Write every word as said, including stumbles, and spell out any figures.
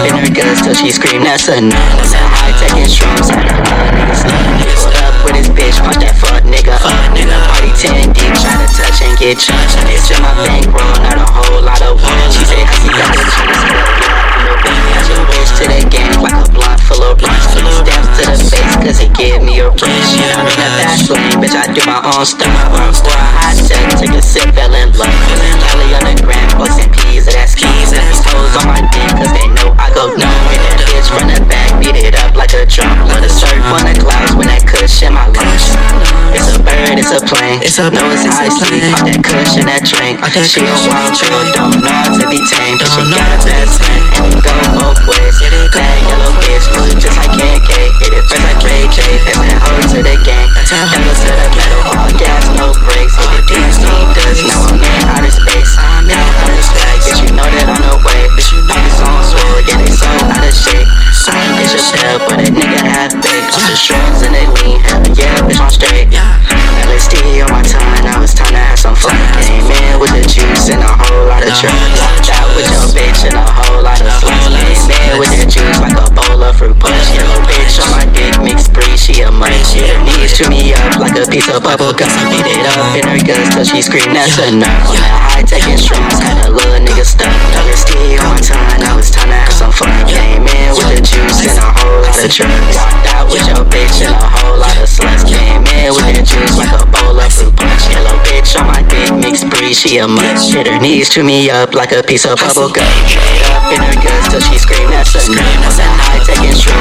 in her guts till she scream, that's enough. On that high taking shrooms, had a little nigga stuck. Pulled up with his bitch, punch that fuck nigga up. In the party ten deep, try to touch and get touched. It's in my bankroll, not a whole lot of work. She say, I see got the cheese, got your bitch to the game like a blunt full of blunts. Three stamps to the face, cause he give me a rush. I'm in the fast lane, bitch, I do my own stuff. For a hot set, take a sip, fell in love. Kelly on the gram, posting peas of that skis. And these hoes on my dick, cause they know I go numb. Hit that bitch from the back, beat it up like a drum. Let her surf on the clouds when that kush in my lungs. It's a bird, it's a plane. It's a no, it's high sleep, off that kush and that drink. She a wild girl, don't know how to be tamed. But she got a best friend, and we go both ways. Bad yellow bitch, look just like K K. Hit it first like Ray J, pass that hoe to the gang. Double to the metal, all gas, no brakes. Hit the dance, no dust, now I'm in outer space. Now I'm the sky, bitch, you know that I'm the way. Bitch, you know this on swole, yeah, they so out of shape. I ain't bitch a shell, but a nigga half baked. Off the shrooms and they lean, hell yeah, bitch, I'm straight. L S D on my tongue, now it's time to have some fun. Came in with the juice and a whole lot of drugs. Walked out with your bitch and a whole lot of sluts. Came in with the juice like a bowl of fruit punch. Yellow bitch on my dick, mixed breed, she a munch. Her knees chew me up like a piece of bubble gum. Beat it up in her guts till she scream, that's enough. On that high taking shrooms, had a little nigga stuck. L S D on my tongue, now it's time to have some fun. Came in with the juice and a whole lot of drugs. Walked out with your bitch and a whole lot of sluts. Came in with the juice like a bowl of fruit punch. Yellow bitch on my dick, mixed breed, she a munch. Hit her knees chew me up like a piece of bubble gum. Straight up in her guts till she scream, that's enough. On that high taking shrooms.